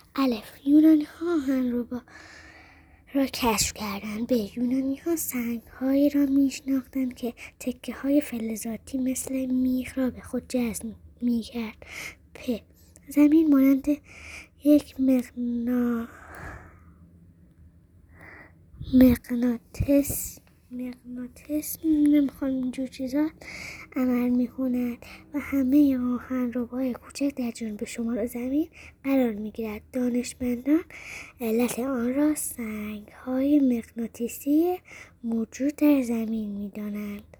الف، یونانی ها آهنربا را کشف کردند. ب، یونانی ها سنگ هایی را میشناختند که تکه های فلزاتی مثل میخ را به خود جذب میکرد. پ، زمین مانند یک مغناطیس نمیخوام اینجور چیزا عمل میکند و همه آهنرباهای کوچک در جنوب شمال زمین قرار میگیرد. دانشمندان علت آن را سنگ های مغناطیسی موجود در زمین میدانند.